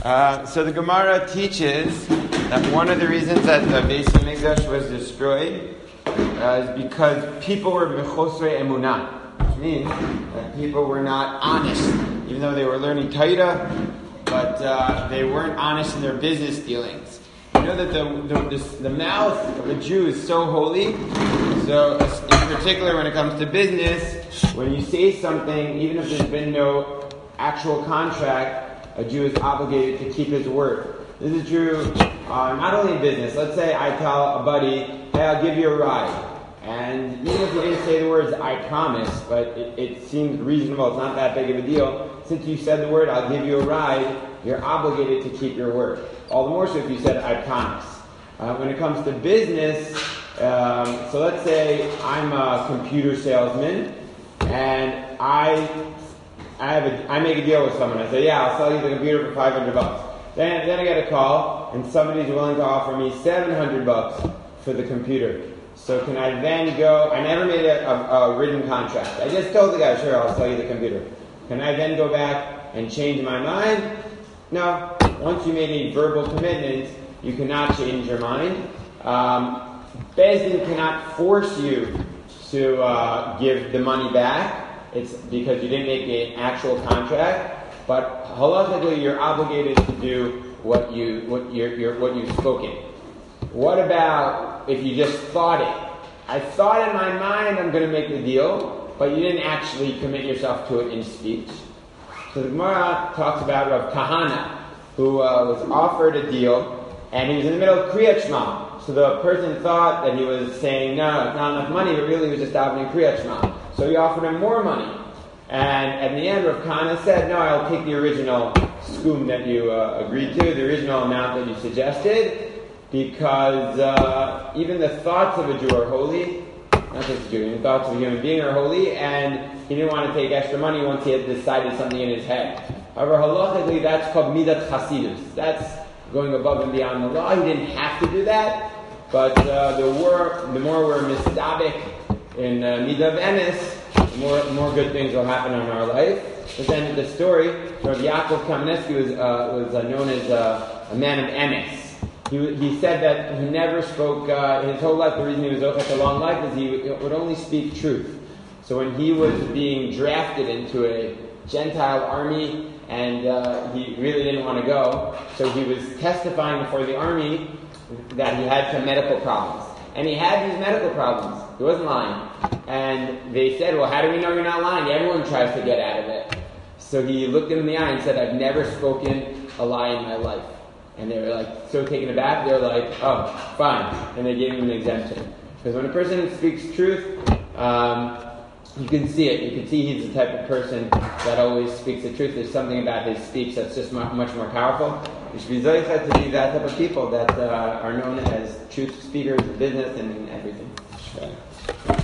So the Gemara teaches that one of the reasons that the Beis Hamikdash was destroyed is because people were mechosrei emunah, which means that people were not honest, even though they were learning Torah, but they weren't honest in their business dealings. You know that the mouth of a Jew is so holy, so in particular when it comes to business, when you say something, even if there's been no actual contract, a Jew is obligated to keep his word. This is true not only in business. Let's say I tell a buddy, hey, I'll give you a ride. And even if you didn't say the words, I promise, but it seems reasonable, it's not that big of a deal. Since you said the word, I'll give you a ride, you're obligated to keep your word. All the more so if you said, I promise. When it comes to business, so let's say I'm a computer salesman, and I make a deal with someone. I say, yeah, I'll sell you the computer for $500. Then I get a call, and somebody's willing to offer me $700 for the computer. So can I then go? I never made a written contract. I just told the guy, sure, I'll sell you the computer. Can I then go back and change my mind? No. Once you made a verbal commitment, you cannot change your mind. Beis Din cannot force you to give the money back. It's because you didn't make an actual contract, but halachically you're obligated to do what you've spoken. What about if you just thought it? I thought in my mind I'm going to make the deal, but you didn't actually commit yourself to it in speech. So the Gemara talks about Rav Kahana, who was offered a deal, and he was in the middle of Kriyat Shema. So the person thought that he was saying, no, it's not enough money, but really he was just davening Kriyat Shema. So he offered him more money. And at the end, Rav Kahana said, no, I'll take the original skum that you agreed to, the original amount that you suggested, because even the thoughts of a Jew are holy, not just a Jew, even the thoughts of a human being are holy, and he didn't want to take extra money once he had decided something in his head. However, halachically, that's called midat chasidus. That's going above and beyond the law. He didn't have to do that, but the more we're mistabik in midah of emes, the more good things will happen in our life. But then the story, Rav Yaakov Kamenetsky was known as a man of emes. He said that he never spoke, his whole life, the reason he was such a long life is he would only speak truth. So when he was being drafted into a Gentile army, and he really didn't want to go, so he was testifying before the army that he had some medical problems. And he had these medical problems. He wasn't lying. And they said, well, how do we know you're not lying? Everyone tries to get out of it. So he looked him in the eye and said, I've never spoken a lie in my life. And they were like so taken aback, they were like, oh, fine. And they gave him an exemption. Because when a person speaks truth, you can see it. You can see he's the type of person that always speaks the truth. There's something about his speech that's just much more powerful. You should be zocheh to be that type of people that are known as truth speakers in business and in everything.